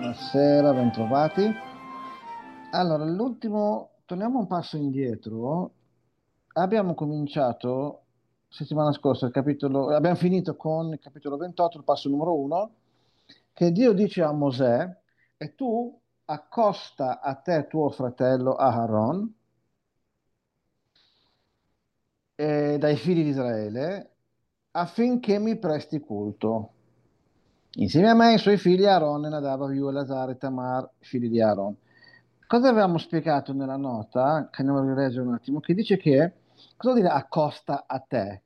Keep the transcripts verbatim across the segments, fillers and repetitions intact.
Buonasera, bentrovati. Allora, l'ultimo, torniamo un passo indietro. Abbiamo cominciato settimana scorsa il capitolo, abbiamo finito con il capitolo ventotto, il passo numero uno, che Dio dice a Mosè, e tu accosta a te tuo fratello Aharon eh, dai figli di Israele affinché mi presti culto. Insieme a me e i suoi figli Aaron, Nadab, Abiù, Elazar e Tamar, figli di Aaron. Cosa avevamo spiegato nella nota, che andiamo a rileggere un attimo, che dice che, cosa vuol dire accosta a te?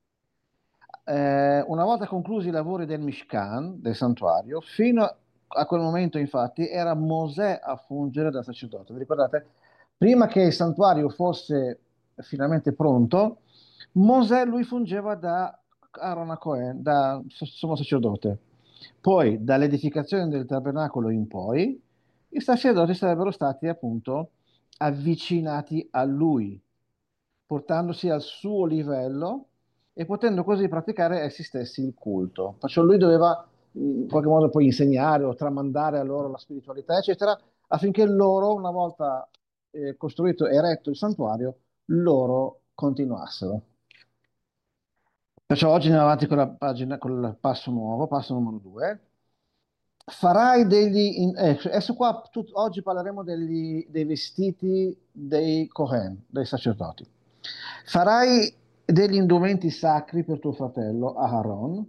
Eh, una volta conclusi i lavori del Mishkan, del santuario, fino a, a quel momento infatti era Mosè a fungere da sacerdote. Vi ricordate? Prima che il santuario fosse finalmente pronto, Mosè lui fungeva da Aaron a Cohen, da sommo sacerdote. Poi, dall'edificazione del tabernacolo in poi, i sacerdoti sarebbero stati appunto avvicinati a lui, portandosi al suo livello e potendo così praticare essi stessi il culto. Perciò lui doveva in qualche modo poi insegnare o tramandare a loro la spiritualità, eccetera, affinché loro, una volta eh, costruito e eretto il santuario, loro continuassero. Perciò oggi andiamo avanti con la pagina, con il passo nuovo, passo numero due. Farai degli... in- eh, adesso qua tut- oggi parleremo degli- dei vestiti dei Cohen, dei sacerdoti. Farai degli indumenti sacri per tuo fratello Aharon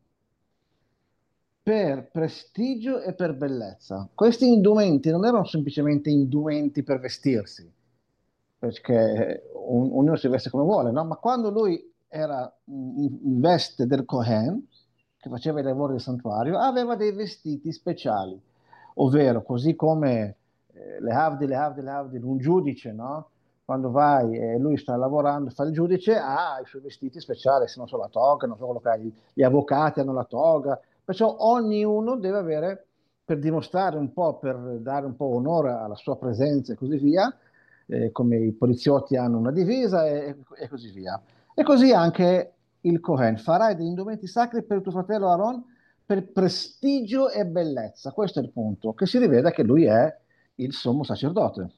per prestigio e per bellezza. Questi indumenti non erano semplicemente indumenti per vestirsi, perché un- ognuno si veste come vuole, no? Ma quando lui era in in veste del Cohen, che faceva i lavori del santuario, aveva dei vestiti speciali, ovvero così come eh, le Havdi, le Havdi, le Havdi, un giudice, no? Quando vai e lui sta lavorando, fa il giudice, ha i suoi vestiti speciali, se non so la toga, non so quello che ha, gli, gli avvocati hanno la toga, perciò ognuno deve avere, per dimostrare un po', per dare un po' onore alla sua presenza e così via, eh, come i poliziotti hanno una divisa e, e così via. E così anche il Cohen. Farai degli indumenti sacri per tuo fratello Aaron per prestigio e bellezza. Questo è il punto, che si riveda che lui è il sommo sacerdote.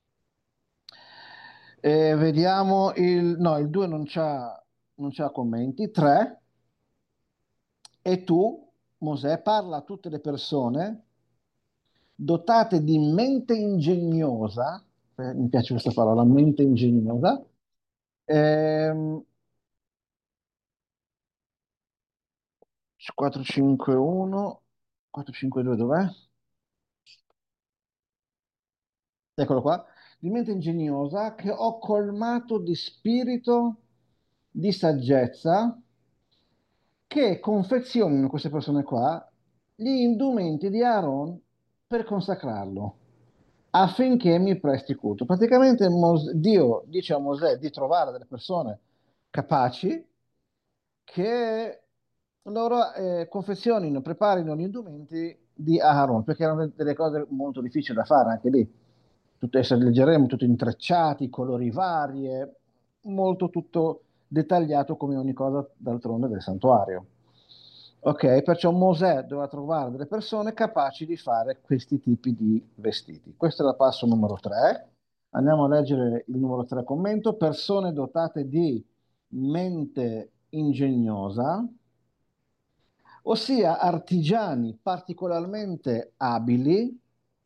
Eh, vediamo il... No, il due non c'ha non c'ha commenti. tre. E tu, Mosè, parla a tutte le persone dotate di mente ingegnosa, eh, mi piace questa parola, mente ingegnosa, ehm, quattro cinque uno, quattro cinque due dov'è? Eccolo qua, di mente ingegnosa che ho colmato di spirito di saggezza che confezionino queste persone qua gli indumenti di Aaron per consacrarlo affinché mi presti culto. Praticamente Mos- Dio dice a Mosè di trovare delle persone capaci che loro eh, confezionino, preparino gli indumenti di Aaron, perché erano delle cose molto difficili da fare anche lì. Tutto, essere, leggeremo, tutto intrecciati, colori varie, molto tutto dettagliato come ogni cosa d'altronde del santuario. Ok, perciò Mosè doveva trovare delle persone capaci di fare questi tipi di vestiti. Questo è il passo numero tre. Andiamo a leggere il numero tre commento. Persone dotate di mente ingegnosa, ossia artigiani particolarmente abili.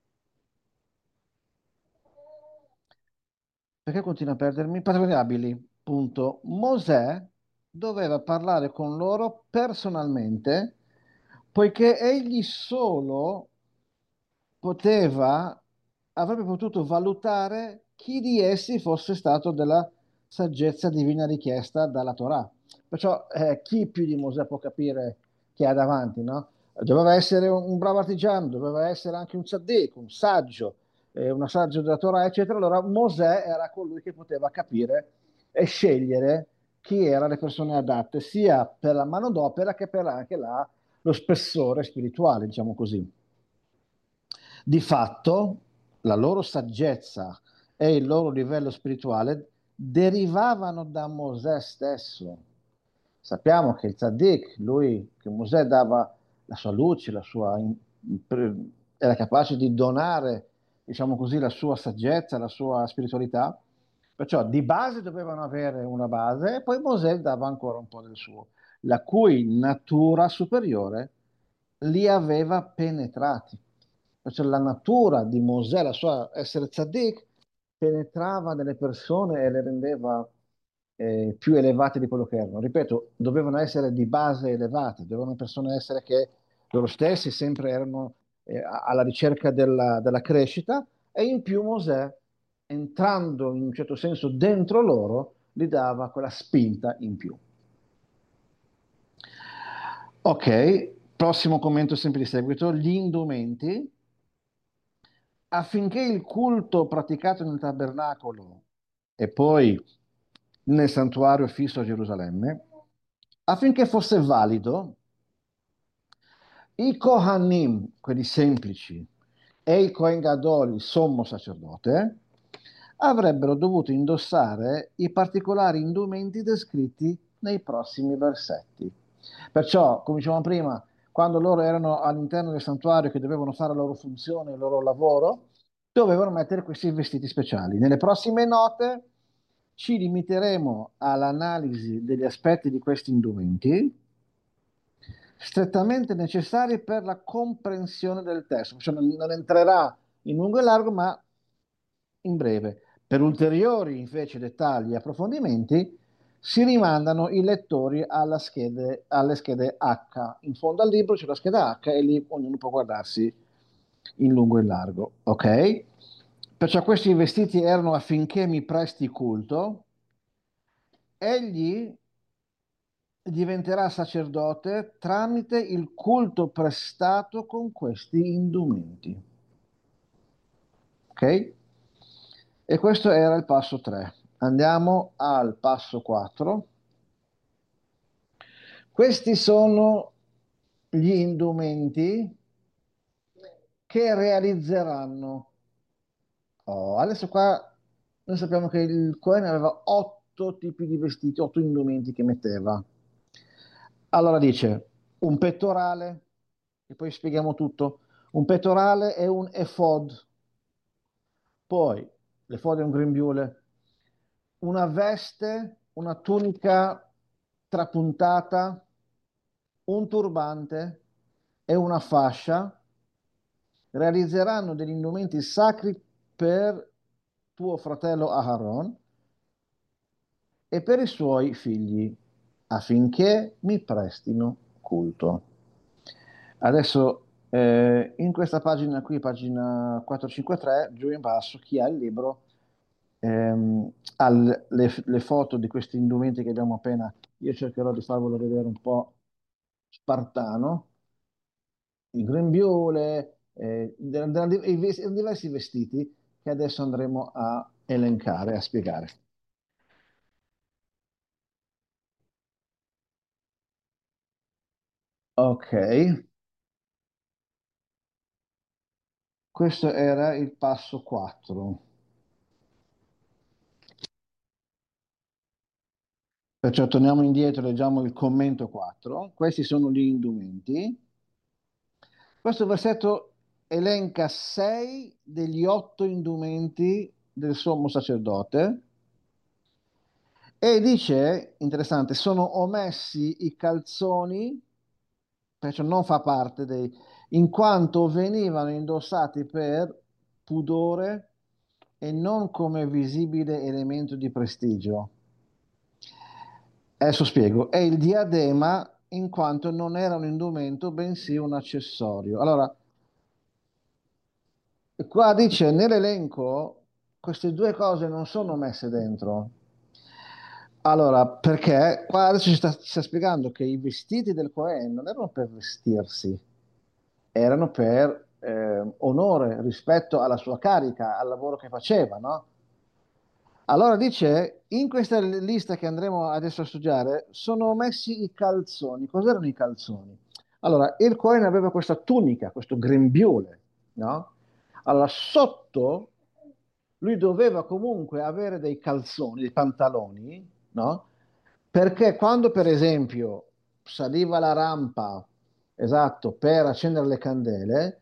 Perché continua a perdermi? Particolarmente abili, punto. Mosè doveva parlare con loro personalmente, poiché egli solo poteva, avrebbe potuto valutare chi di essi fosse stato della saggezza divina richiesta dalla Torah. Perciò eh, chi più di Mosè può capire chi ha davanti, no? Doveva essere un, un bravo artigiano, doveva essere anche un tzaddik, un saggio, eh, un saggio della Torah, eccetera. Allora Mosè era colui che poteva capire e scegliere chi erano le persone adatte, sia per la manodopera che per anche la, lo spessore spirituale, diciamo così. Di fatto, la loro saggezza e il loro livello spirituale derivavano da Mosè stesso. Sappiamo che il tzaddik, lui, che Mosè dava la sua luce, la sua in- era capace di donare, diciamo così, la sua saggezza, la sua spiritualità. Perciò di base dovevano avere una base e poi Mosè dava ancora un po' del suo, la cui natura superiore li aveva penetrati. Perciò la natura di Mosè, la sua essere tzaddik, penetrava nelle persone e le rendeva eh, più elevate di quello che erano. Ripeto, dovevano essere di base elevate, dovevano persone essere che loro stessi sempre erano eh, a- alla ricerca della, della crescita e in più Mosè, entrando in un certo senso dentro loro, gli dava quella spinta in più. Ok, prossimo commento sempre di seguito, gli indumenti affinché il culto praticato nel tabernacolo e poi nel santuario fisso a Gerusalemme, affinché fosse valido, i Kohanim, quelli semplici, e il Kohen Gadol, il sommo sacerdote, avrebbero dovuto indossare i particolari indumenti descritti nei prossimi versetti. Perciò, come dicevamo prima, quando loro erano all'interno del santuario che dovevano fare la loro funzione, il loro lavoro, dovevano mettere questi vestiti speciali. Nelle prossime note ci limiteremo all'analisi degli aspetti di questi indumenti strettamente necessari per la comprensione del testo. Cioè non, non entrerà in lungo e largo, ma in breve. Per ulteriori invece dettagli e approfondimenti si rimandano i lettori alla schede- alle schede H. In fondo al libro c'è la scheda H e lì ognuno può guardarsi in lungo e in largo. Ok? Perciò questi vestiti erano affinché mi presti culto. Egli diventerà sacerdote tramite il culto prestato con questi indumenti. Ok? E questo era il passo tre. Andiamo al passo quattro. Questi sono gli indumenti che realizzeranno. Oh, adesso qua noi sappiamo che il Cohen aveva otto tipi di vestiti, otto indumenti che metteva. Allora dice un pettorale, e poi spieghiamo tutto. Un pettorale è un efod, poi l'efod è un grembiule, una veste, una tunica trapuntata, un turbante e una fascia realizzeranno degli indumenti sacri per tuo fratello Aharon e per i suoi figli, affinché mi prestino culto. Adesso eh, in questa pagina qui, pagina quattrocentocinquantatré, giù in basso, chi ha il libro ehm, ha le, le foto di questi indumenti che abbiamo appena. Io cercherò di farvelo vedere un po' spartano, il grembiule, eh, de- de- i ves- diversi vestiti che adesso andremo a elencare, a spiegare. Ok, questo era il passo quattro. Perciò torniamo indietro, leggiamo il commento quattro. Questi sono gli indumenti. Questo versetto elenca sei degli otto indumenti del sommo sacerdote e dice, interessante, sono omessi i calzoni, perciò non fa parte dei, in quanto venivano indossati per pudore e non come visibile elemento di prestigio. Adesso spiego, è il diadema in quanto non era un indumento, bensì un accessorio. Allora, qua dice nell'elenco queste due cose non sono messe dentro. Allora, perché qua adesso ci sta, ci sta spiegando che i vestiti del Cohen non erano per vestirsi, erano per eh, onore rispetto alla sua carica, al lavoro che faceva, no? Allora dice, in questa lista che andremo adesso a studiare, sono messi i calzoni. Cos'erano i calzoni? Allora, il Cohen aveva questa tunica, questo grembiule, no? Allora, sotto lui doveva comunque avere dei calzoni, dei pantaloni, no? Perché quando, per esempio, saliva la rampa, esatto, per accendere le candele,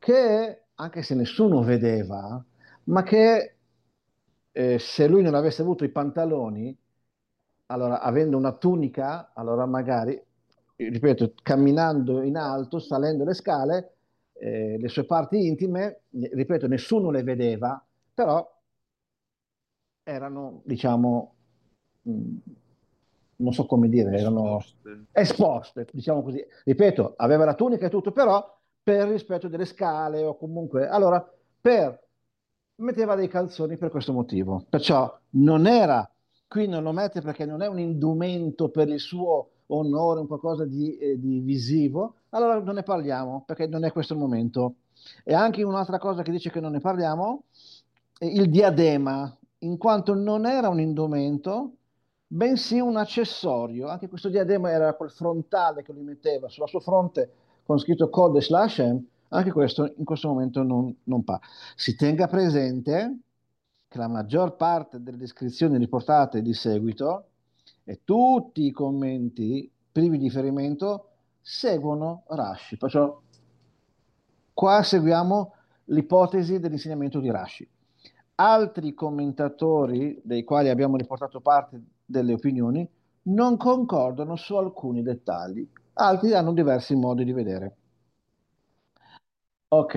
che, anche se nessuno vedeva, ma che eh, se lui non avesse avuto i pantaloni, allora avendo una tunica, allora magari, ripeto, camminando in alto, salendo le scale, eh, le sue parti intime, ripeto, nessuno le vedeva, però erano, diciamo, mh, non so come dire, erano Esposte. esposte, diciamo così. Ripeto, aveva la tunica e tutto, però per rispetto delle scale o comunque, allora, per, metteva dei calzoni per questo motivo. Perciò non era, qui non lo mette perché non è un indumento per il suo onore, un qualcosa di, eh, di visivo, allora non ne parliamo perché non è questo il momento. E anche un'altra cosa che dice che non ne parliamo, è il diadema, in quanto non era un indumento, bensì un accessorio. Anche questo diadema era quel frontale che lui metteva sulla sua fronte con scritto Kodesh Lashem, anche questo in questo momento non, non pa. Si tenga presente che la maggior parte delle descrizioni riportate di seguito e tutti i commenti privi di riferimento seguono Rashi. Perciò qua seguiamo l'ipotesi dell'insegnamento di Rashi. Altri commentatori, dei quali abbiamo riportato parte delle opinioni, non concordano su alcuni dettagli, altri hanno diversi modi di vedere. Ok,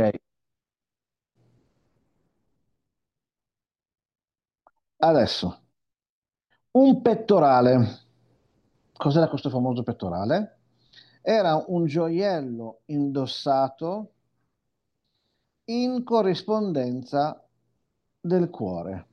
adesso un pettorale. Cos'era questo famoso pettorale? Era un gioiello indossato in corrispondenza del cuore.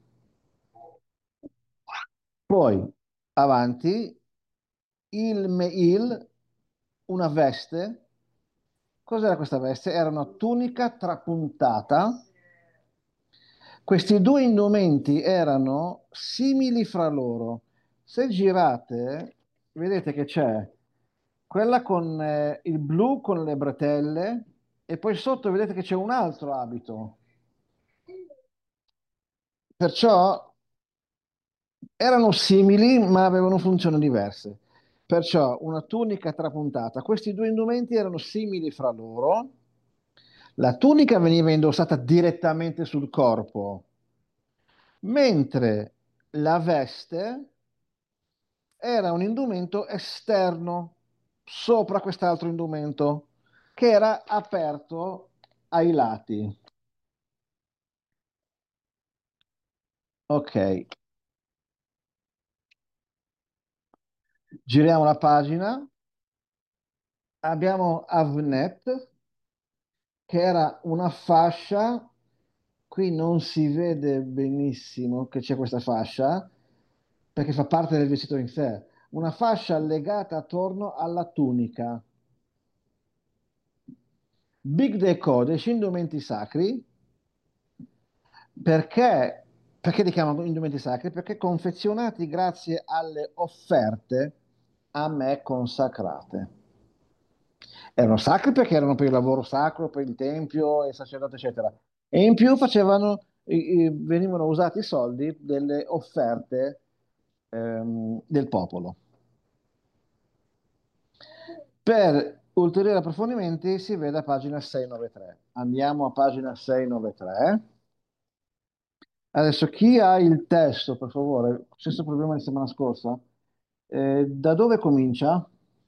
Poi, avanti, il meil, una veste. Cos'era questa veste? Era una tunica trapuntata. Questi due indumenti erano simili fra loro. Se girate, vedete che c'è quella con eh, il blu con le bretelle e poi sotto vedete che c'è un altro abito. Perciò erano simili ma avevano funzioni diverse. Perciò una tunica trapuntata. Questi due indumenti erano simili fra loro. La tunica veniva indossata direttamente sul corpo, mentre la veste era un indumento esterno sopra quest'altro indumento che era aperto ai lati. Ok, giriamo la pagina. Abbiamo Avnet, che era una fascia. Qui non si vede benissimo che c'è questa fascia, perché fa parte del vestito in sé. Una fascia legata attorno alla tunica. Big Day Kodesh, indumenti sacri. Perché, perché li chiamano indumenti sacri? Perché confezionati grazie alle offerte a me consacrate. Erano sacri perché erano per il lavoro sacro, per il tempio, il sacerdote, eccetera. E in più facevano, i- i- venivano usati i soldi delle offerte ehm, del popolo. Per ulteriori approfondimenti si vede a pagina seicentonovantatré. Andiamo a pagina seicentonovantatré. Adesso chi ha il testo, per favore, stesso problema di settimana scorsa, eh, da dove comincia?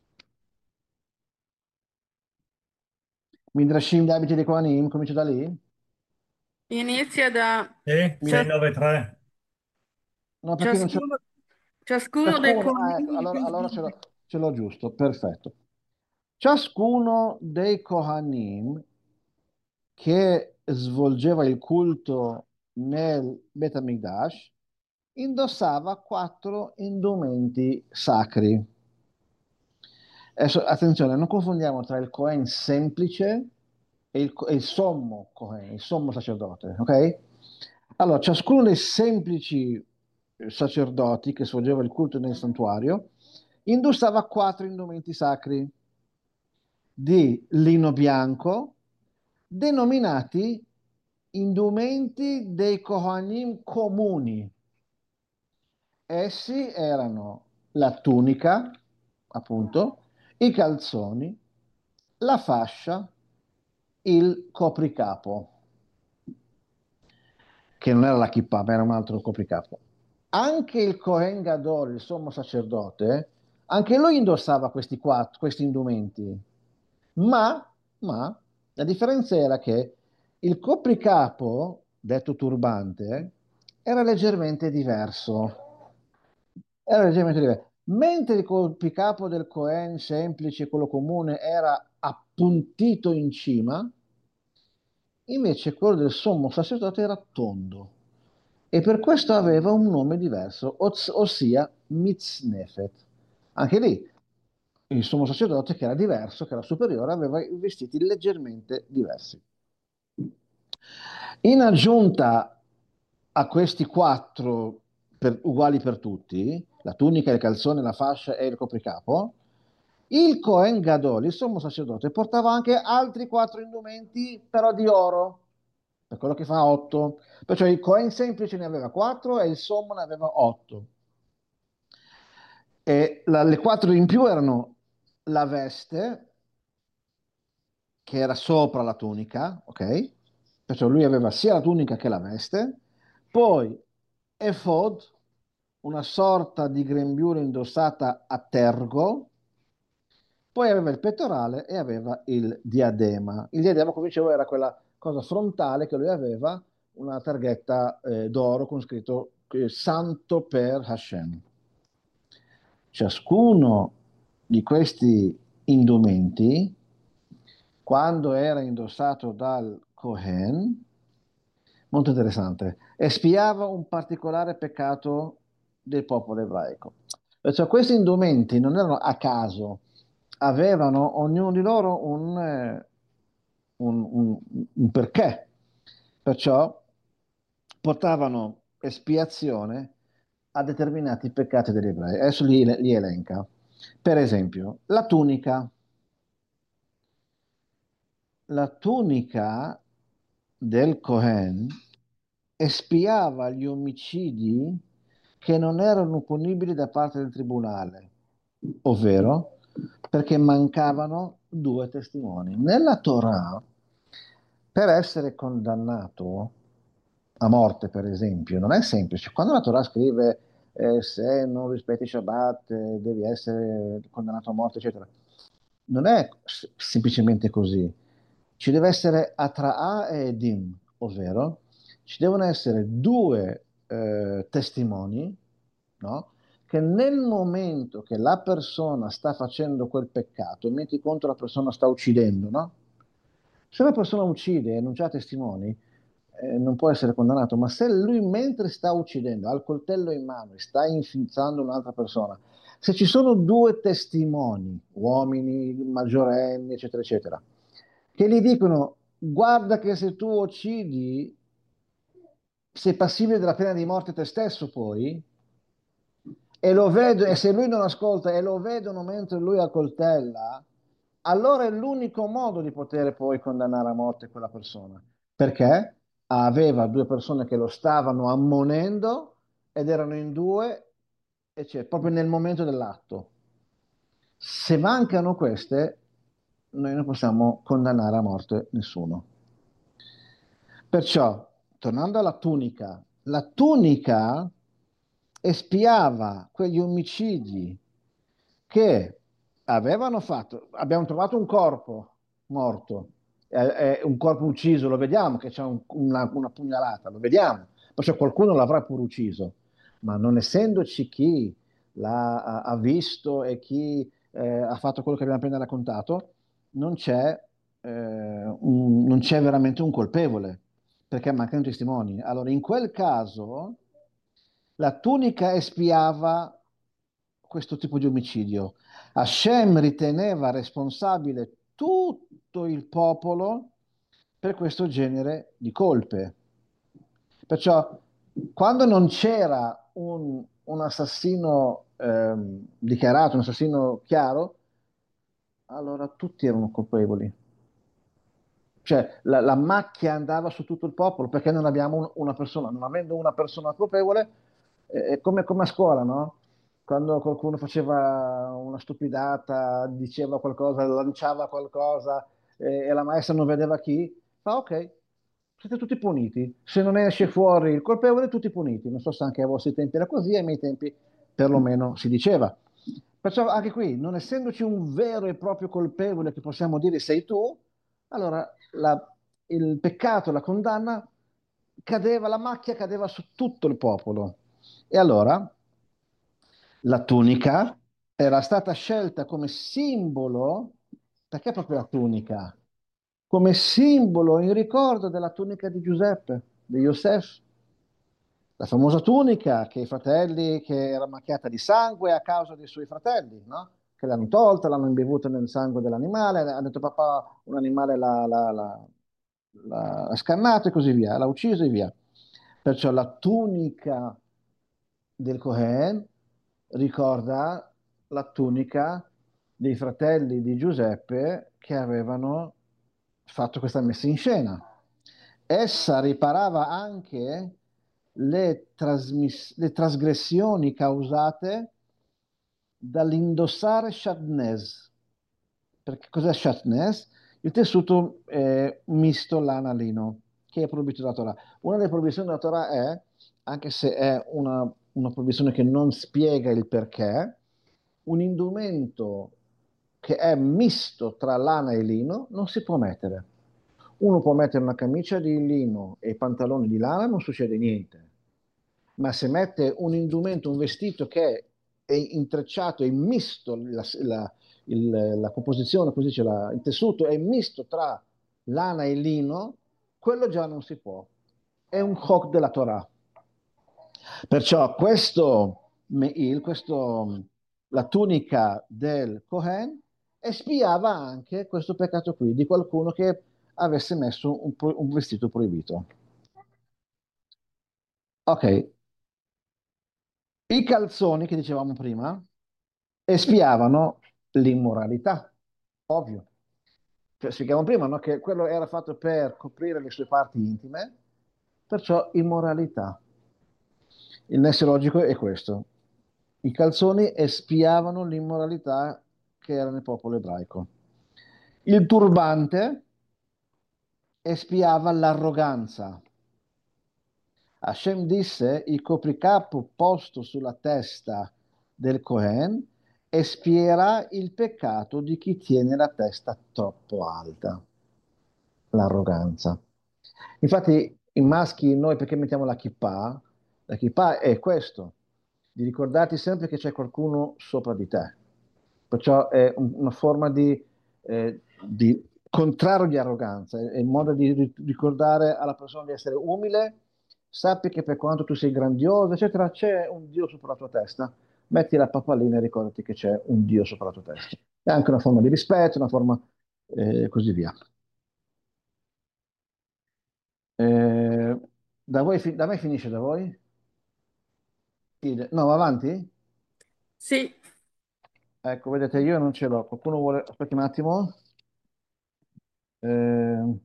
Midrashim, gli abiti dei Kohanim, comincia da lì? Inizia da Sì, cias- seicentonovantatré. No, perché non c'è ciascuno, ciascuno dei ciascuno. Ah, ecco, conigli. allora, allora ce l'ho ce l'ho giusto, perfetto. Ciascuno dei Kohanim che svolgeva il culto nel Bet HaMikdash indossava quattro indumenti sacri. Adesso, attenzione, non confondiamo tra il Cohen semplice e il, e il sommo Cohen, il sommo sacerdote, ok? Allora, ciascuno dei semplici eh, sacerdoti che svolgeva il culto nel santuario indossava quattro indumenti sacri di lino bianco, denominati indumenti dei Kohanim comuni. Essi erano la tunica, appunto, i calzoni, la fascia il copricapo, che non era la kippah, ma era un altro copricapo. Anche il Cohen Gadol, il sommo sacerdote, anche lui indossava questi quattro, questi indumenti, ma, ma la differenza era che il copricapo, detto turbante, era leggermente diverso. Era leggermente diverso. Mentre il copricapo del Cohen semplice, quello comune, era appuntito in cima, invece quello del sommo sacerdote era tondo e per questo aveva un nome diverso, os- ossia Mitznefet. Anche lì il sommo sacerdote, che era diverso, che era superiore, aveva i vestiti leggermente diversi. In aggiunta a questi quattro per- uguali per tutti, la tunica, il calzone, la fascia e il copricapo, il Cohen Gadol, il sommo sacerdote, portava anche altri quattro indumenti, però di oro, per quello che fa otto. Perciò il Cohen semplice ne aveva quattro e il sommo ne aveva otto. E la- le quattro in più erano la veste, che era sopra la tunica, ok? Perciò lui aveva sia la tunica che la veste, poi efod, una sorta di grembiule indossata a tergo, poi aveva il pettorale e aveva il diadema. Il diadema, come dicevo, era quella cosa frontale che lui aveva, una targhetta eh, d'oro con scritto eh, Santo per Hashem. Ciascuno di questi indumenti, quando era indossato dal Cohen, molto interessante, espiava un particolare peccato del popolo ebraico. Perciò questi indumenti non erano a caso, avevano ognuno di loro un, eh, un- un- un perché. Perciò portavano espiazione a determinati peccati degli ebrei. Adesso li, li elenca. Per esempio, la tunica. La tunica del Cohen espiava gli omicidi che non erano punibili da parte del tribunale, ovvero perché mancavano due testimoni. Nella Torah, per essere condannato a morte, per esempio, non è semplice. Quando la Torah scrive eh, se non rispetti Shabbat eh, devi essere condannato a morte, eccetera, non è s- semplicemente così. Ci deve essere Atra'a e Edim, ovvero ci devono essere due eh, testimoni, no? Che nel momento che la persona sta facendo quel peccato, metti conto la persona sta uccidendo, no? Se la persona uccide e non c'ha testimoni, eh, non può essere condannato, ma se lui mentre sta uccidendo, ha il coltello in mano e sta infilzando un'altra persona, se ci sono due testimoni, uomini, maggiorenni, eccetera, eccetera, che gli dicono, guarda che se tu uccidi sei passibile della pena di morte te stesso poi, e lo vedo, e se lui non ascolta e lo vedono mentre lui accoltella, allora è l'unico modo di poter poi condannare a morte quella persona. Perché? Aveva due persone che lo stavano ammonendo ed erano in due, e c'è proprio nel momento dell'atto. Se mancano queste, noi non possiamo condannare a morte nessuno. Perciò, tornando alla tunica, la tunica espiava quegli omicidi che avevano fatto. Abbiamo trovato un corpo morto, è, è un corpo ucciso, lo vediamo che c'è un- una, una pugnalata, lo vediamo, perciò qualcuno l'avrà pure ucciso, ma non essendoci chi l'ha ha- ha visto e chi eh, ha fatto quello che abbiamo appena raccontato, non c'è eh, un- non c'è veramente un colpevole perché mancano i testimoni. Allora, in quel caso, la tunica espiava questo tipo di omicidio. Hashem riteneva responsabile tutto il popolo per questo genere di colpe. Perciò, quando non c'era un, un assassino ehm, dichiarato, un assassino chiaro, allora tutti erano colpevoli. Cioè la, la macchia andava su tutto il popolo perché non abbiamo un- una persona, non avendo una persona colpevole, eh, è come, come a scuola, no? Quando qualcuno faceva una stupidata, diceva qualcosa, lanciava qualcosa eh, e la maestra non vedeva chi, fa ok, siete tutti puniti. Se non esce fuori il colpevole, tutti puniti. Non so se anche ai vostri tempi era così, ai miei tempi perlomeno si diceva. Perciò anche qui, non essendoci un vero e proprio colpevole che possiamo dire sei tu, allora la- il peccato, la condanna cadeva, la macchia cadeva su tutto il popolo. E allora la tunica era stata scelta come simbolo, perché proprio la tunica? Come simbolo in ricordo della tunica di Giuseppe, di Yosef, la famosa tunica che i fratelli, che era macchiata di sangue a causa dei suoi fratelli, no? Che l'hanno tolta, l'hanno imbevuta nel sangue dell'animale, ha detto papà, un animale l'ha l'ha- l'ha- l'ha scannato e così via, l'ha ucciso e via. Perciò la tunica del Cohen ricorda la tunica dei fratelli di Giuseppe che avevano fatto questa messa in scena. Essa riparava anche le, trasmis- le trasgressioni causate dall'indossare shatnez. Perché cos'è shatnez? Il tessuto eh, misto lana-lino, che è proibito dalla Torah. Una delle proibizioni della Torah è, anche se è una, una proibizione che non spiega il perché, un indumento che è misto tra lana e lino non si può mettere. Uno può mettere una camicia di lino e i pantaloni di lana, non succede niente. Ma se mette un indumento, un vestito che è intrecciato, è misto, la, la- il- la composizione, così dice, la- il tessuto è misto tra lana e lino, quello già non si può. È un chok della Torah. Perciò questo Meil, questo, la tunica del Cohen, espiava anche questo peccato qui di qualcuno che avesse messo un, pro- un vestito proibito. Ok, i calzoni che dicevamo prima espiavano l'immoralità, ovvio. Cioè, spiegavamo prima, no, che quello era fatto per coprire le sue parti intime, perciò immoralità. Il nesso logico è questo. I calzoni espiavano l'immoralità che era nel popolo ebraico. Il turbante espiava l'arroganza. Hashem disse, il copricapo posto sulla testa del Cohen espierà il peccato di chi tiene la testa troppo alta, l'arroganza. Infatti, i maschi, noi perché mettiamo la kippah? La kippah è questo, di ricordarti sempre che c'è qualcuno sopra di te. Perciò è un- una forma di, eh, di contrario di arroganza, è il modo di ri- ricordare alla persona di essere umile, sappi che per quanto tu sei grandioso, eccetera, c'è un Dio sopra la tua testa. Metti la papalina e ricordati che c'è un Dio sopra la tua testa. È anche una forma di rispetto, una forma eh, così via. Eh, da voi fi- da me finisce da voi? Fide- No, va avanti? Sì, Ecco, vedete, io non ce l'ho. Qualcuno vuole... Aspetti un attimo. Eh,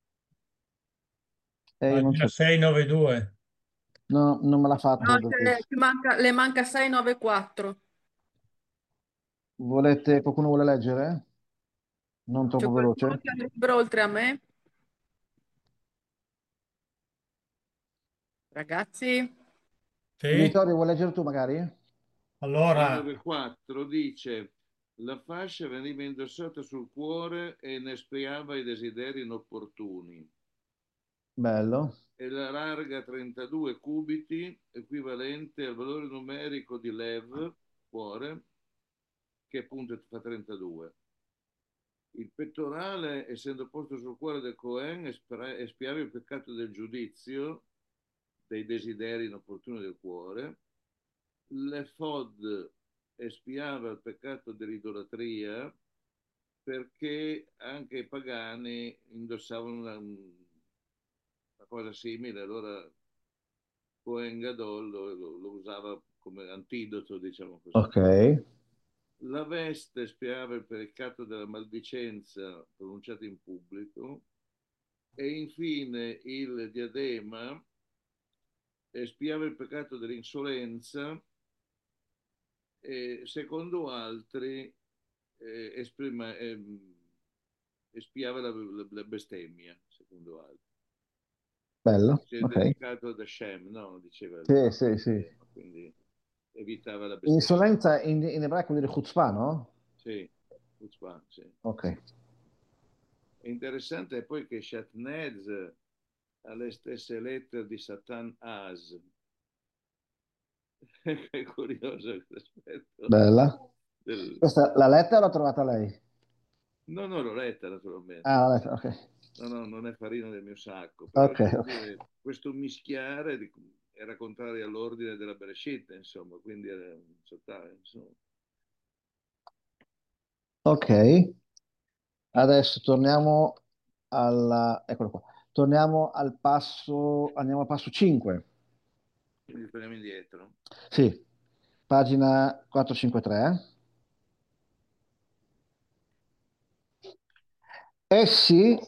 eh, io non ce Pagina l'ho. seicentonnovantadue. No, non me l'ha no, fatto. ce- ci manca- le manca sei nove quattro. Volete... Qualcuno vuole leggere? Non C'è troppo qualcuno veloce? che ha il libro oltre a me? Ragazzi? Sì? Vittorio, vuoi leggere tu magari? Allora, seicentonovantaquattro dice: la fascia veniva indossata sul cuore e ne espiava i desideri inopportuni. Bello. E la larga trentadue cubiti, equivalente al valore numerico di Lev, cuore, che appunto fa trentadue. Il pettorale, essendo posto sul cuore del Cohen, espiava il peccato del giudizio, dei desideri inopportuni del cuore. L'efod espiava il peccato dell'idolatria perché anche i pagani indossavano una, una cosa simile, allora Cohen Gadol lo, lo, lo usava come antidoto, diciamo così. Ok. La veste espiava il peccato della maldicenza pronunciata in pubblico e infine il diadema espiava il peccato dell'insolenza e secondo altri eh, esprime, eh, espiava la, la, la bestemmia, secondo altri. Bello, Si è ok. dedicato ad Hashem, no? Diceva il Sì, Papa, sì, sì. quindi evitava la bestemmia. Insolenza in, in ebraico vuol dire chutzpah, no? Sì, chutzpah, sì. Ok. È interessante poi che Shatnez ha le stesse lettere di Satan As. È curioso questo aspetto. Bella. Del... Questa, la lettera l'ha trovata lei? No, no, l'ho letta naturalmente. Ah, la lettera, ok. No, no, non è farina del mio sacco, però Ok, devo ok. dire, questo mischiare di- era contrario all'ordine della Bereshit, insomma, quindi era un saltare, insomma. Ok. Adesso torniamo alla... Eccolo qua. Torniamo al passo... Andiamo al passo cinque. Quindi torniamo indietro. Sì. Pagina quattrocentocinquantatré. Essi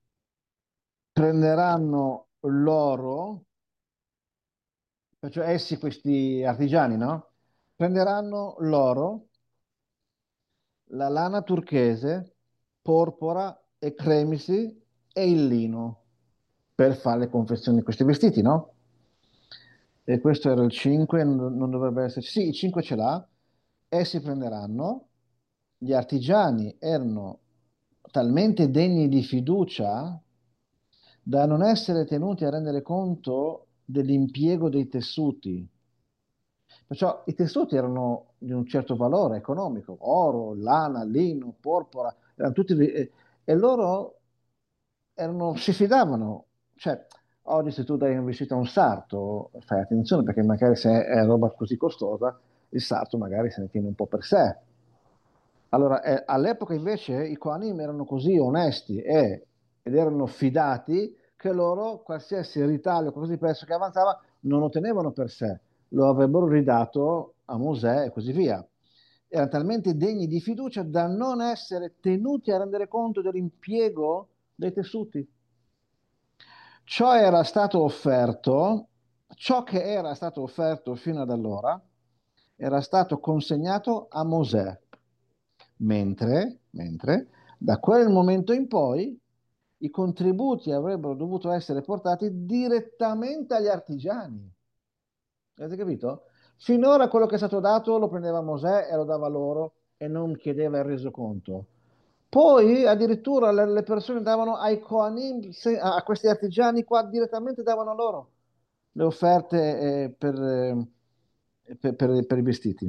prenderanno l'oro, cioè essi, questi artigiani, no? Prenderanno l'oro, la lana turchese, porpora e cremisi e il lino per fare le confezioni di questi vestiti, no? E questo era il cinque, non, non dovrebbe esserci. Sì, il cinque ce l'ha. Essi prenderanno, gli artigiani erano talmente degni di fiducia da non essere tenuti a rendere conto dell'impiego dei tessuti. Perciò i tessuti erano di un certo valore economico, oro, lana, lino, porpora, erano tutti lì, e, e loro erano- si fidavano. Cioè, oggi se tu dai un vestito a un sarto, fai attenzione perché magari se è roba così costosa, il sarto magari se ne tiene un po' per sé. Allora, eh, all'epoca invece i Kohanim erano così onesti e- ed erano fidati che loro qualsiasi ritaglio, qualsiasi prezzo che avanzava, non lo tenevano per sé, lo avrebbero ridato a Mosè e così via. Erano talmente degni di fiducia da non essere tenuti a rendere conto dell'impiego dei tessuti. Ciò era stato offerto, ciò che era stato offerto fino ad allora era stato consegnato a Mosè, mentre, mentre da quel momento in poi i contributi avrebbero dovuto essere portati direttamente agli artigiani. Avete capito? Finora quello che è stato dato lo prendeva Mosè e lo dava loro e non chiedeva il resoconto. Poi addirittura le, le persone davano ai Kohanim, se- a questi artigiani qua direttamente davano loro le offerte eh, per, eh, per- per- per i vestiti.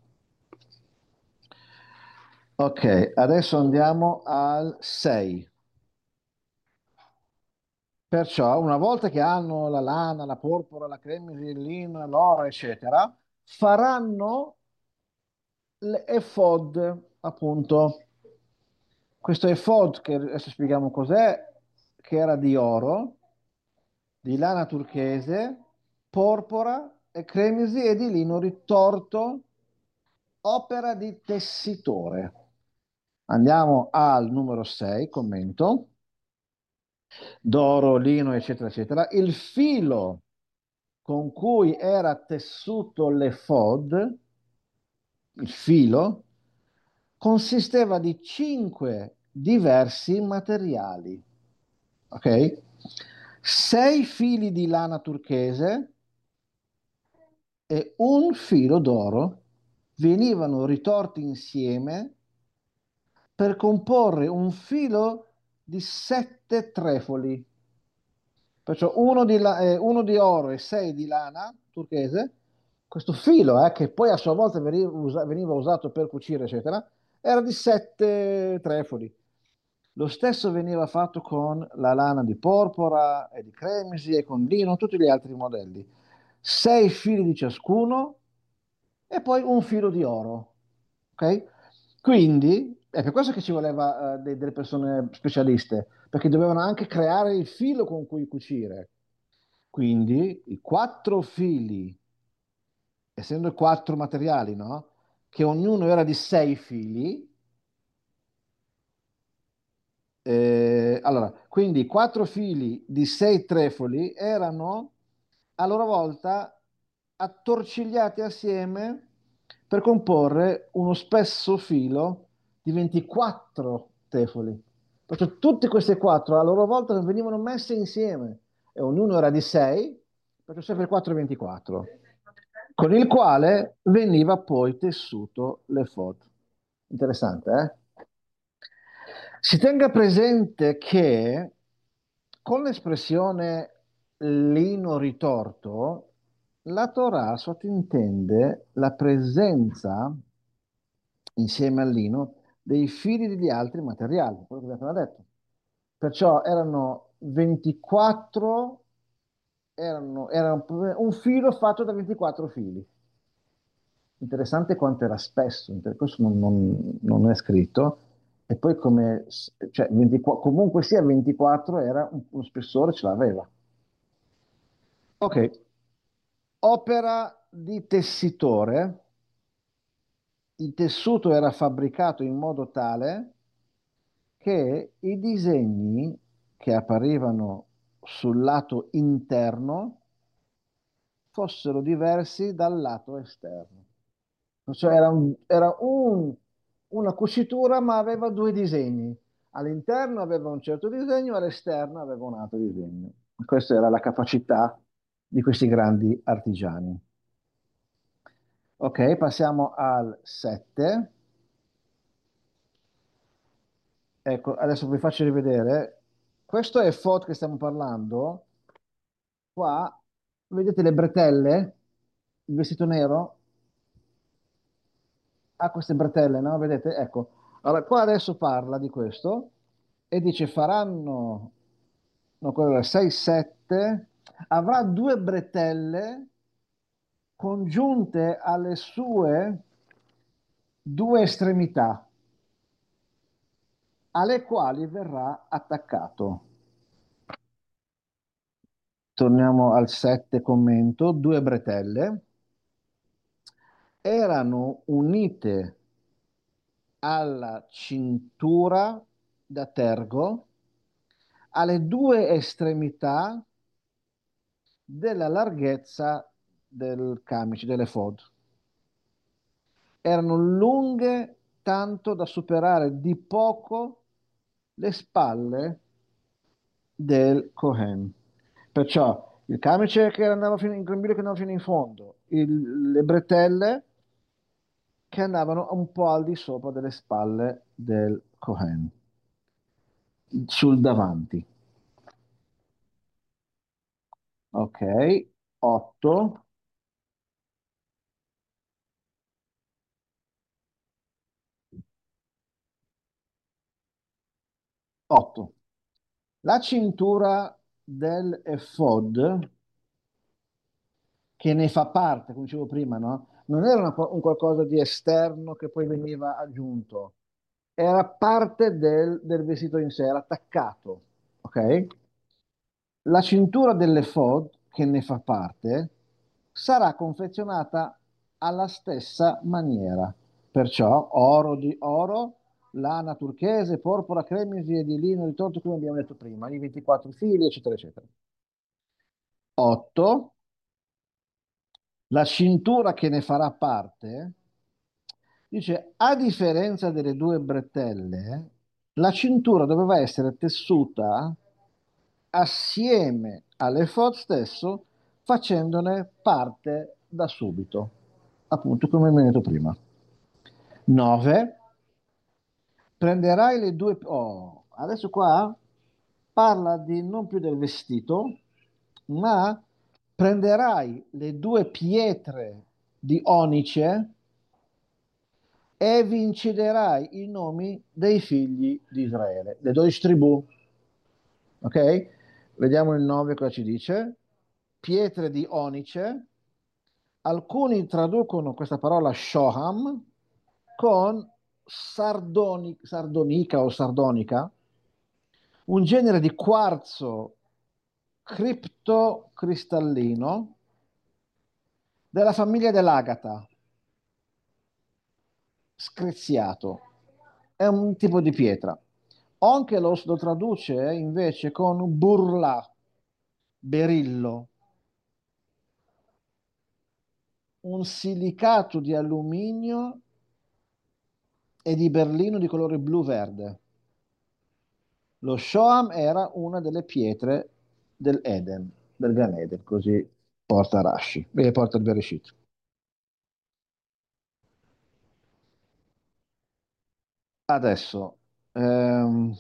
Ok, adesso andiamo al sei. Perciò, una volta che hanno la lana, la porpora, la cremisi, il lino, l'oro, eccetera, faranno l'efod, appunto. Questo efod, che adesso spieghiamo cos'è, che era di oro, di lana turchese, porpora e cremisi e di lino ritorto, opera di tessitore. Andiamo al numero sei, commento. D'oro, lino, eccetera, eccetera. Il filo con cui era tessuto l'efod, il filo, consisteva di cinque diversi materiali. Ok? Sei fili di lana turchese e un filo d'oro venivano ritorti insieme per comporre un filo di sette trefoli. Perciò uno di, la- eh, uno di oro e sei di lana turchese, questo filo, eh, che poi a sua volta veniva, usa- veniva usato per cucire, eccetera, era di sette trefoli. Lo stesso veniva fatto con la lana di porpora e di cremisi e con lino, tutti gli altri modelli. Sei fili di ciascuno e poi un filo di oro. Ok? Quindi è per questo che ci voleva eh, de- delle persone specialiste, perché dovevano anche creare il filo con cui cucire. Quindi i quattro fili, essendo quattro materiali, no? Che ognuno era di sei fili, eh, allora, quindi quattro fili di sei trefoli erano a loro volta attorcigliati assieme per comporre uno spesso filo di ventiquattro trefoli. Perciò tutte queste quattro a loro volta venivano messe insieme e ognuno era di sei, perciò sempre quattro e ventiquattro, con il quale veniva poi tessuto l'efod. Interessante, eh? Si tenga presente che con l'espressione lino ritorto, la Torah sottintende la presenza, insieme al lino, dei fili degli altri materiali, quello che abbiamo appena detto. Perciò erano ventiquattro, erano, erano un filo fatto da ventiquattro fili. Interessante quanto era spesso, inter- questo non, non- non è scritto, e poi come, cioè ventiquattro, comunque sia ventiquattro era un- uno spessore, ce l'aveva. Ok, opera di tessitore, il tessuto era fabbricato in modo tale che i disegni che apparivano sul lato interno fossero diversi dal lato esterno. Cioè era, un- era un- una cucitura, ma aveva due disegni. All'interno aveva un certo disegno, all'esterno aveva un altro disegno. Questa era la capacità di questi grandi artigiani. Ok, passiamo al sette. Ecco, adesso vi faccio rivedere. Questo è F O D che stiamo parlando. Qua, vedete le bretelle? Il vestito nero? Ha queste bretelle, no? Vedete? Ecco. Allora, qua adesso parla di questo e dice faranno, no, quello era sei sette, avrà due bretelle congiunte alle sue due estremità, alle quali verrà attaccato. Torniamo al sette commento, due bretelle erano unite alla cintura da tergo, alle due estremità della larghezza del camice, dell'efod. Erano lunghe tanto da superare di poco le spalle del Cohen. Perciò il camice che andava fino in grembiule che andava fino in fondo, il- le bretelle che andavano un po' al di sopra delle spalle del Cohen, sul davanti. Ok, otto, otto. La cintura del Ephod, che ne fa parte, come dicevo prima, no? Non era una- un qualcosa di esterno che poi veniva aggiunto, era parte del, del vestito in sé, era attaccato, ok? La cintura dell'ephod, che ne fa parte, sarà confezionata alla stessa maniera, perciò oro di oro, lana turchese, porpora, cremisi e di lino di torto, come abbiamo detto prima, i ventiquattro fili, eccetera, eccetera. otto. La cintura che ne farà parte, dice, a differenza delle due bretelle, la cintura doveva essere tessuta assieme all'efod stesso, facendone parte da subito, appunto come mi ho detto prima. nove. Prenderai le due... Oh, adesso qua parla di non più del vestito, ma prenderai le due pietre di onice e vi inciderai i nomi dei figli di Israele, le dodici tribù. Ok? Vediamo il nove cosa ci dice. Pietre di onice. Alcuni traducono questa parola shoham con sardoni- sardonica o sardonica, un genere di quarzo criptocristallino della famiglia dell'agata, screziato. È un tipo di pietra. Onkelos lo traduce invece con burla, berillo, un silicato di alluminio e di berlino di colore blu-verde. Lo Shoam era una delle pietre del Eden, del Gan Eden, così porta Rashi, e porta il Bereshit. Adesso, ehm,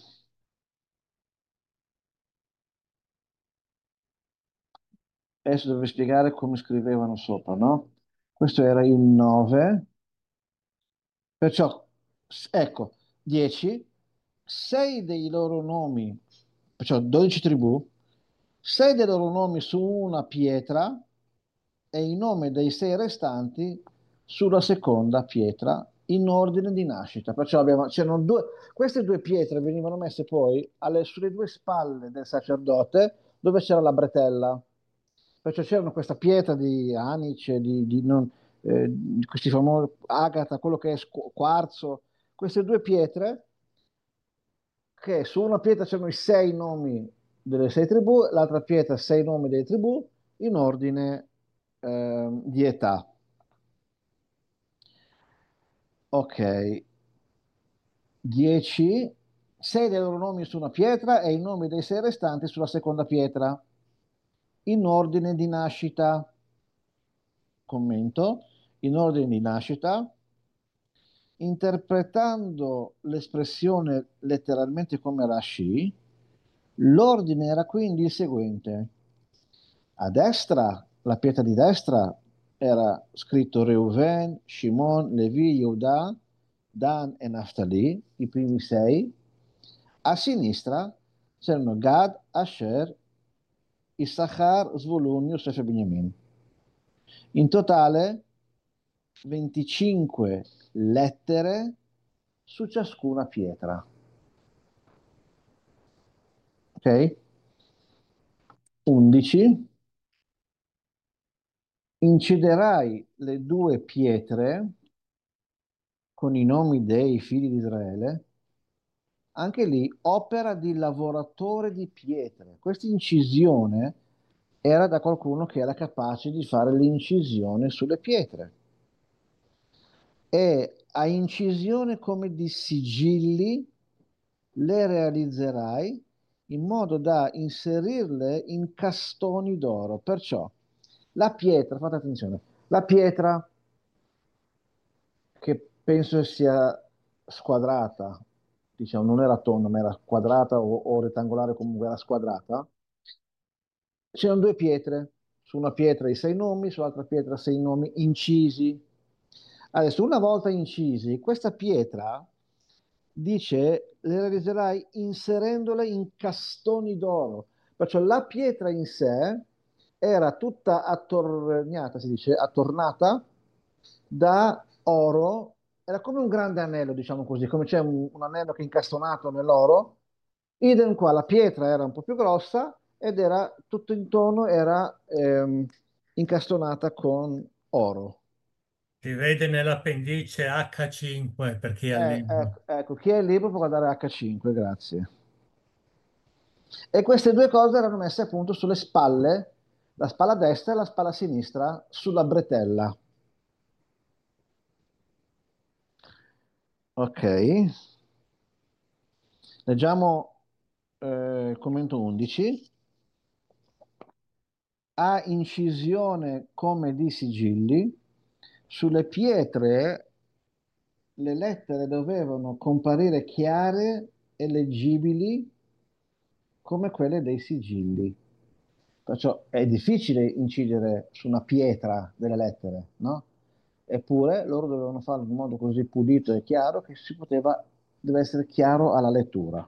adesso devo spiegare come scrivevano sopra, no? Questo era il nove, perciò, s- ecco, dieci, sei dei loro nomi, perciò dodici tribù, sei dei loro nomi su una pietra e il nome dei sei restanti sulla seconda pietra in ordine di nascita. Perciò abbiamo, c'erano due, queste due pietre venivano messe poi alle- sulle due spalle del sacerdote dove c'era la bretella. Perciò c'erano questa pietra di anice, di, di non- eh, di questi famosi agata, quello che è squ- quarzo, queste due pietre che su una pietra c'erano i sei nomi delle sei tribù, l'altra pietra sei nomi delle tribù in ordine ehm, di età. Ok, dieci, sei dei loro nomi su una pietra e i nomi dei sei restanti sulla seconda pietra, in ordine di nascita. Commento, in ordine di nascita, interpretando l'espressione letteralmente come Rashi, l'ordine era quindi il seguente. A destra, la pietra di destra era scritto Reuven, Shimon, Levi, Yehuda, Dan e Naftali, i primi sei. A sinistra c'erano Gad, Asher, Issachar, Zvulun, Yosef e Benjamin. In totale venticinque lettere su ciascuna pietra. Ok? undici. Inciderai le due pietre con i nomi dei figli di Israele. Anche lì opera di lavoratore di pietre. Questa incisione era da qualcuno che era capace di fare l'incisione sulle pietre. E a incisione come di sigilli le realizzerai in modo da inserirle in castoni d'oro. Perciò la pietra, fate attenzione, la pietra che penso sia squadrata, diciamo, non era tonda, ma era quadrata o, o rettangolare, comunque era squadrata. C'erano due pietre, su una pietra i sei nomi, sull'altra pietra sei nomi incisi. Adesso, una volta incisi, questa pietra dice le realizzerai inserendole in castoni d'oro. Perciò la pietra in sé era tutta attorniata, si dice, attornata da oro, era come un grande anello, diciamo così, come c'è un, un anello che è incastonato nell'oro. Idem qua, la pietra era un po' più grossa ed era tutto intorno, era ehm, incastonata con oro. Si vede nell'appendice acca cinque per chi ha il Eh, libro. ecco, ecco, chi ha il libro può guardare acca cinque, grazie. E queste due cose erano messe appunto sulle spalle, la spalla destra e la spalla sinistra, sulla bretella. Ok, leggiamo eh, il commento undici. A incisione come di sigilli, sulle pietre le lettere dovevano comparire chiare e leggibili come quelle dei sigilli. Perciò è difficile incidere su una pietra delle lettere, no? Eppure loro dovevano farlo in modo così pulito e chiaro che si poteva, deve essere chiaro alla lettura.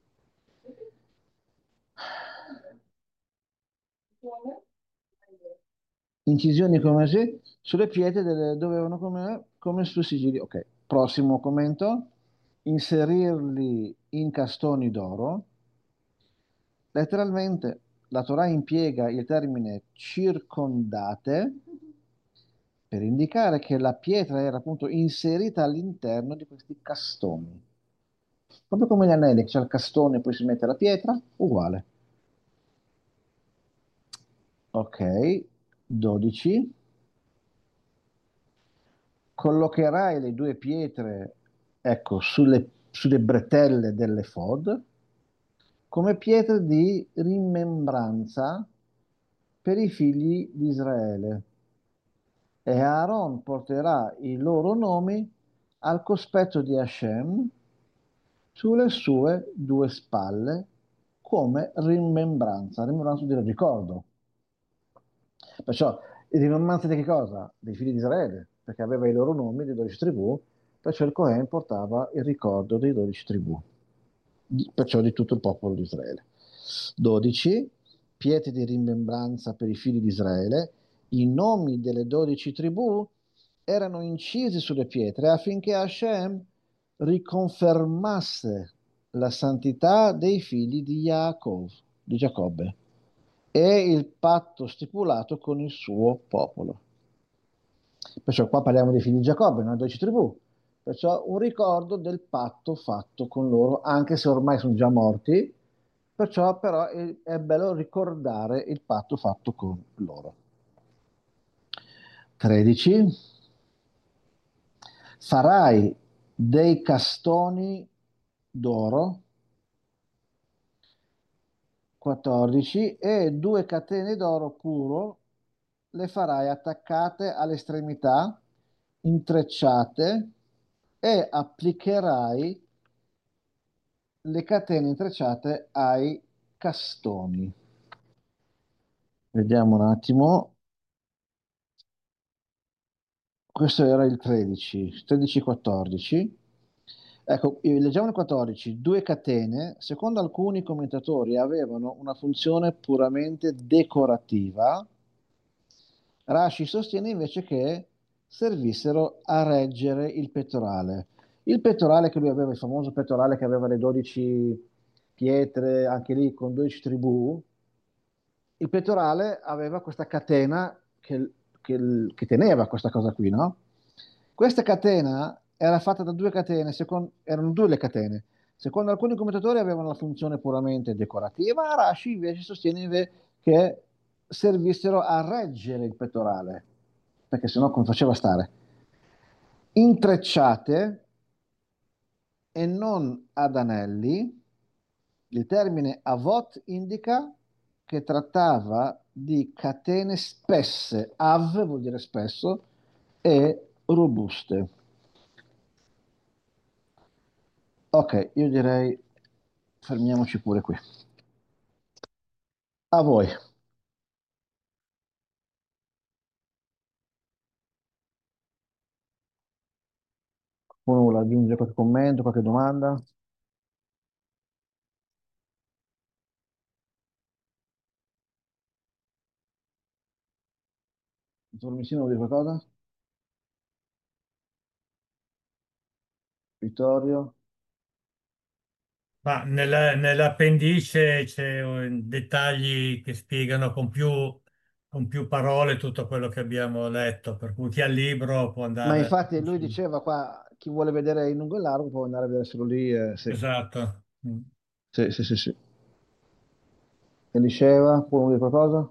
Incisioni come se sulle pietre delle- dovevano come, come sui sigilli. Ok, prossimo commento. Inserirli in castoni d'oro. Letteralmente la Torah impiega il termine circondate per indicare che la pietra era appunto inserita all'interno di questi castoni. Proprio come gli anelli, che c'è il castone e poi si mette la pietra, uguale. Ok, dodici. Collocherai le due pietre, ecco, sulle, sulle bretelle dell'efod. come pietre di rimembranza per i figli di Israele. E Aaron porterà i loro nomi al cospetto di Hashem sulle sue due spalle come rimembranza, rimembranza del ricordo. Perciò, rimembranza di che cosa? Dei figli di Israele, perché aveva i loro nomi, le dodici tribù, perciò il Cohen portava il ricordo dei dodici tribù, di- perciò di tutto il popolo di Israele. dodici, pietre di rimembranza per i figli di Israele, i nomi delle dodici tribù erano incisi sulle pietre affinché Hashem riconfermasse la santità dei figli di Yaakov, di Giacobbe, e il patto stipulato con il suo popolo. Perciò qua parliamo dei figli di Giacobbe, non dodici tribù. Perciò un ricordo del patto fatto con loro, anche se ormai sono già morti. Perciò però è, è bello ricordare il patto fatto con loro. tredici. Farai dei castoni d'oro. quattordici. E due catene d'oro puro le farai attaccate alle estremità, intrecciate, e applicherai le catene intrecciate ai castoni. Vediamo un attimo. Questo era il tredici, tredici quattordici. Ecco, eh, leggiamo il quattordici. Due catene, secondo alcuni commentatori, avevano una funzione puramente decorativa. Rashi sostiene invece che servissero a reggere il pettorale. Il pettorale che lui aveva, il famoso pettorale che aveva le dodici pietre, anche lì con dodici tribù, il pettorale aveva questa catena che, che- che teneva questa cosa qui, no? Questa catena era fatta da due catene, secon- erano due le catene. Secondo alcuni commentatori avevano la funzione puramente decorativa, Rashi invece sostiene inve- che servissero a reggere il pettorale, perché sennò come faceva a stare? Intrecciate e non ad anelli. Il termine avot indica che trattava di catene spesse, av vuol dire spesso, e robuste. Ok, io direi fermiamoci pure qui. A voi. Uno vuole aggiungere qualche commento, qualche domanda? Dottor Messina vuole dire qualcosa? Vittorio? Ma nella- nell'appendice c'è eh, dettagli che spiegano con più, con più parole tutto quello che abbiamo letto, per cui chi ha il libro può Ma andare. infatti lui diceva qua, chi vuole vedere in lungo e largo può andare a vederselo lì. Eh, sì. Esatto. Mm. Sì, sì, sì, sì. Elisceva, può dire qualcosa?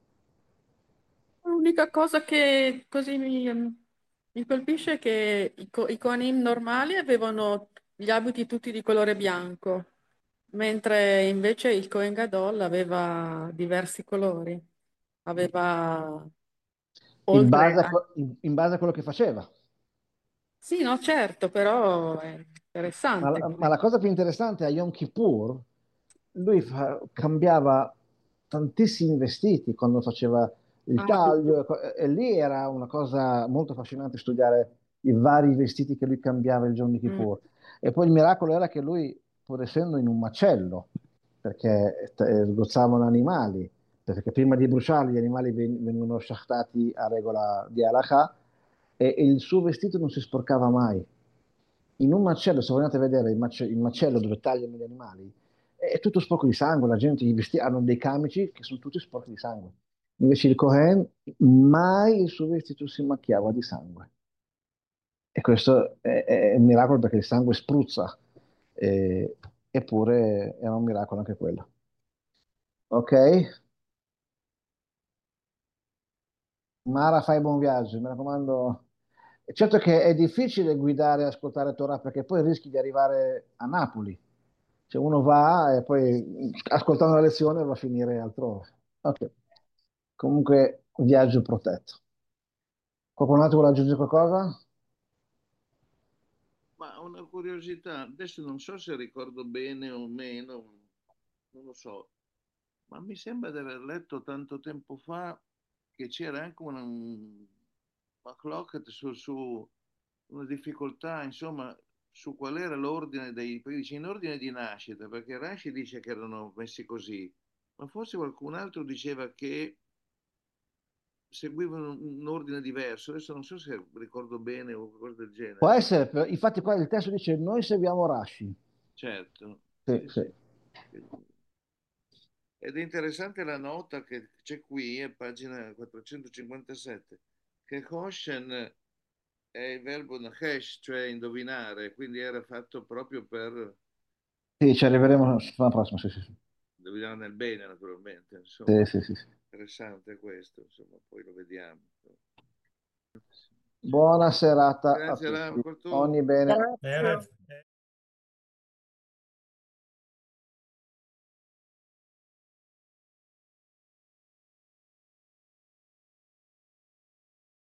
L'unica cosa che così mi, mi colpisce è che i, co- i Kohanim normali avevano gli abiti tutti di colore bianco, mentre invece il Kohen Gadol aveva diversi colori. Aveva In oltre base a, a... co- in- in base a quello che faceva. Sì, no, certo, però è Ma interessante. la, ma la cosa più interessante a Yom Kippur, lui fa- cambiava tantissimi vestiti quando faceva il Ah, tutto. taglio, e, co- e lì era una cosa molto affascinante studiare i vari vestiti che lui cambiava il giorno di Mm. Kippur. E poi il miracolo era che lui, pur essendo in un macello, perché eh, sgozzavano animali, perché prima di bruciarli gli animali ven- vengono sciachtati a regola di halakha, e, e il suo vestito non si sporcava mai. In un macello, se voi andate a vedere il, mace- il macello dove tagliano gli animali, è tutto sporco di sangue, la gente, i vestiti hanno dei camici che sono tutti sporchi di sangue. Invece il Cohen mai il suo vestito si macchiava di sangue. E questo è, è un miracolo perché il sangue spruzza, e- eppure era un miracolo anche quello. Ok? Mara, fai buon viaggio, mi raccomando. Certo che è difficile guidare e ascoltare Torah perché poi rischi di arrivare a Napoli. Cioè uno va e poi ascoltando la lezione va a finire altrove. Ok. Comunque, viaggio protetto. Qualcun altro vuole aggiungere qualcosa? Ma una curiosità, adesso non so se ricordo bene o meno, non lo so, ma mi sembra di aver letto tanto tempo fa che c'era anche una, un machloket su, su una difficoltà, insomma, su qual era l'ordine dei, perché dice in ordine di nascita, perché Rashi dice che erano messi così, ma forse qualcun altro diceva che seguivano un ordine diverso, adesso non so se ricordo bene o qualcosa del Può genere. essere, però- infatti qua il testo dice noi seguiamo Rashi. Certo, Sì, sì, sì. sì. Ed è interessante la nota che c'è qui, a pagina quattrocentocinquantasette, che Hoshen è il verbo nachesh, cioè indovinare, quindi era fatto proprio per Sì, ci arriveremo la settimana prossima, sì, sì, sì. indovinare nel bene, naturalmente. Sì, Insomma, sì, sì, sì. interessante questo, insomma, poi lo vediamo. Buona serata a Grazie, Ram, tutti. Cortò. Ogni bene. Era-